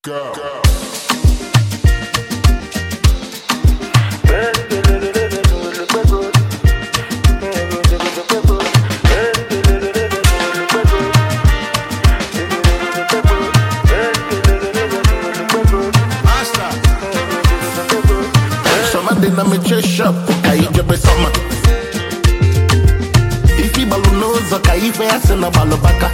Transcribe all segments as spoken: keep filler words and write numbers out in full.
Go. Go. Na me chase up, kai jebe summer. If you balunoza, kai fast na balobaka.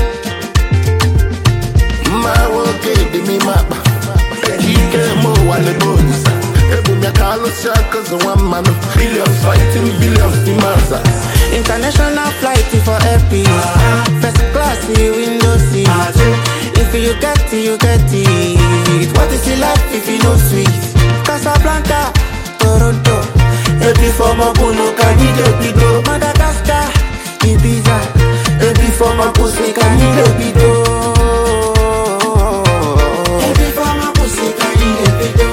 Ma woke di mi mapa. Chike mo wale bones. Ebu mi akalo shakas one man. Billions fighting, billions di maza. International flight for happy. First class window seat. If you get it, you get it. What is it like if you know sweet? Casablanca, Toronto, every form of Puno, Canido, Madagascar, Ibiza, every form of pussy, Canido, every form of pussy, Canido.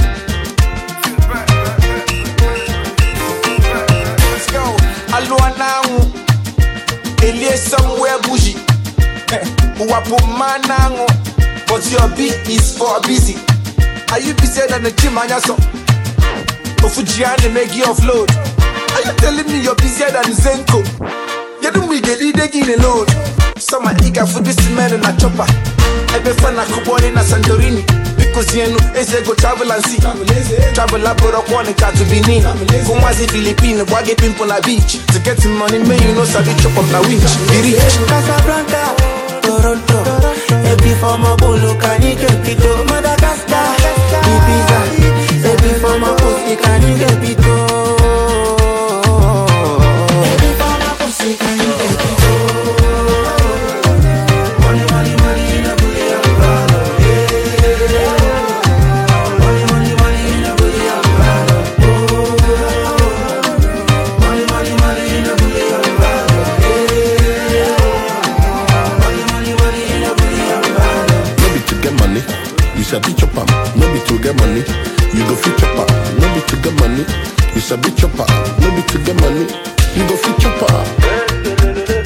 Let's go. Alua now, Elie somewhere bougie. Wapo manango, but your beat is for busy. Are you busier than the gym and your son? Fujiani make you offload. Are you telling me you're busier than Zenko? You don't need the leader in a load. Some are eager for this man and a chopper. Every fan I could born in a Santorini. Because you know, it's a go travel and see. Travel up for a corner to Benin. From Wazi Philippines, Wage Pimp on a beach. To get some money, man, you know, Sabi chop up the winch. Casablanca, Toronto, every form of Bolo, Canido, Madagascar, Ibiza. Every form of pussy can you get it go? Every form of pussy can you get it go? Money, money, money in a booty of valor. Money, money, money in a booty of valor. Money, money, money in a booty of valor. Money, money, money in a booty of valor. No be to get money, you sabi chop am. No be to get money. You go fit chopper, no be to get money. You sabi chopper, no be to get money. You go fit chopper.